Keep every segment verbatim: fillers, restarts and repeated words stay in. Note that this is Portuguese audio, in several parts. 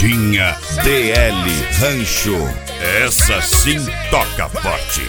Paredinha D L Rancho, essa sim toca forte.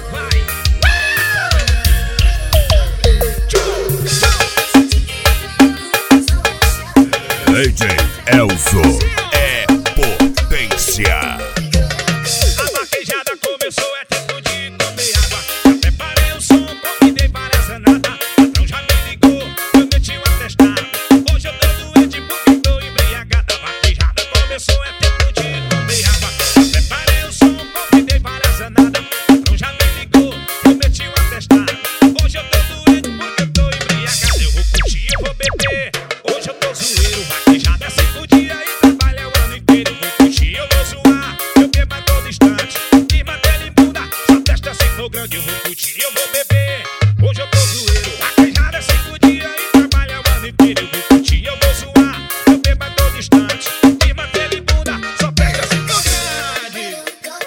D J Elzo é potência. A vaquejada começou, é tempo de comer água. Já preparei o som, convidei para essa nada. O patrão já me ligou, eu meti um atestado. Hoje eu tô doente porque tô embriagada. A vaquejada começou, é tempo de comer água. Já preparei o som, convidei para essa nada. O patrão já me ligou, eu meti um atestado. Hoje eu tô doente porque eu tô embriagada. Eu vou curtir, eu vou beber. Hoje eu tô zoeiro, vaquejada é cinco dias e trabalha o ano inteiro. Eu vou curtir, eu vou zoar, eu bebo a todo instante. Clima dele muda, sua testa se for grande. Eu vou curtir, eu vou beber. Hoje eu tô zoeiro, vaquejada é cinco dias e trabalha o ano inteiro. Eu vou curtir, eu vou zoar, eu bebo a todo instante. Clima dele muda, sua testa se for grande.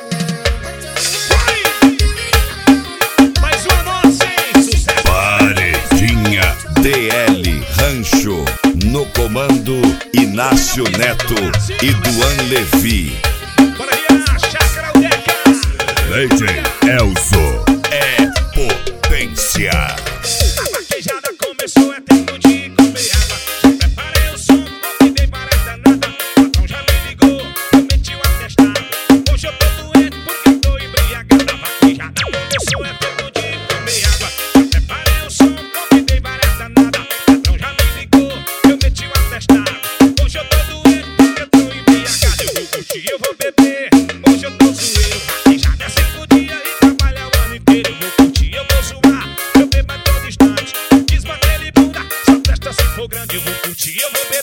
Vai! Mais uma nossa, hein? Sucesso! Paredinha D L Rancho, no comando Inácio Neto e Duan Levi. Bora riar, chácara Udeca. D J Elzo é potência. A vaquejada começou, é tempo de comer água. Já preparei o som, convidei para essa nada. O patrão já me ligou, eu meti um atestado. Hoje eu tô doente porque eu tô embriagada. A vaquejada começou, é tempo de comer água. Já preparei o som, convidei para essa nada. O patrão já me ligou, eu meti um atestado. Hoje eu tô doente porque eu tô embriagada. Eu vou curtir, eu vou beber. Hoje eu tô zoeiro, vaquejada é cinco dias e trabalha o ano inteiro. Eu vou curtir, eu vou zoar, eu bebo a todo instante. Desmantelhe bunda, sua testa se for grande. Eu vou curtir, eu vou beber.